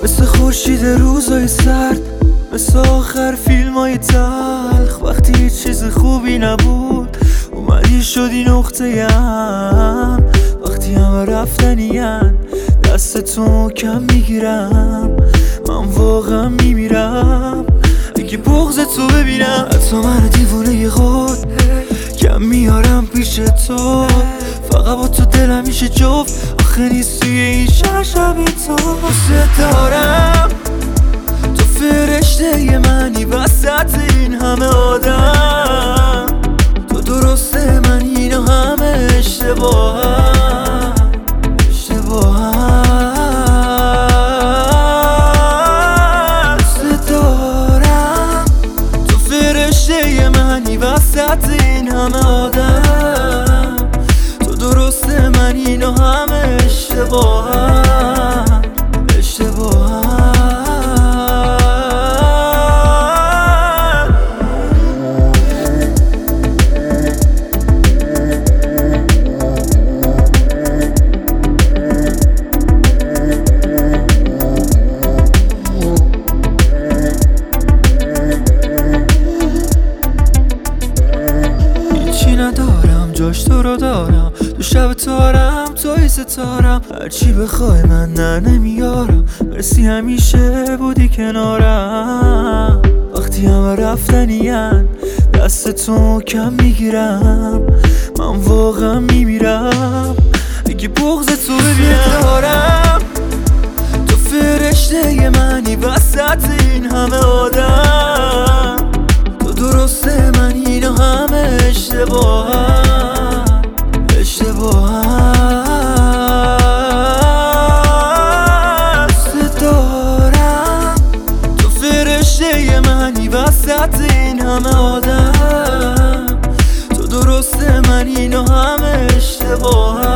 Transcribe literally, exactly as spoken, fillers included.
مثل خورشید روزای سرد، مثل آخر فیلم های تلخ. وقتی هیچ چیز خوبی نبود اومدی شدی نقطه هم. وقتی همه رفتنین دستتو کم میگیرم، من واقعا میمیرم اگه بغضتو ببینم. حتی من دیوونه خود کم میارم پیش تو، فقط با تو دلم میشه جفت. آخه نیست توی این شهر شبیه تو. دوست دارم تو فرشته منی وسط این همه آدم. تو درسته من اینا همه اشتباهم اشتباهم. دوست دارم تو فرشته منی وسط این همه آدم. تو درسته من اینا همه اشتباهم اشتباهم. ندارم جاش تو رو دارم، تو شب تارم توی ستارم. هرچی بخوای من نه نمیارم، مرسی همیشه بودی کنارم. وقتی همه رفتنین دستتو کم میگیرم، من واقعا میمیرم اگه بغضتو ببینم. دارم تو فرشته منی وسط این همه آدم. تو درسته من اینا همه اشتباهم اشتباهم. دوست دارم تو فرشته منی وسط این همه آدم. تو درسته من اینا همه اشتباهم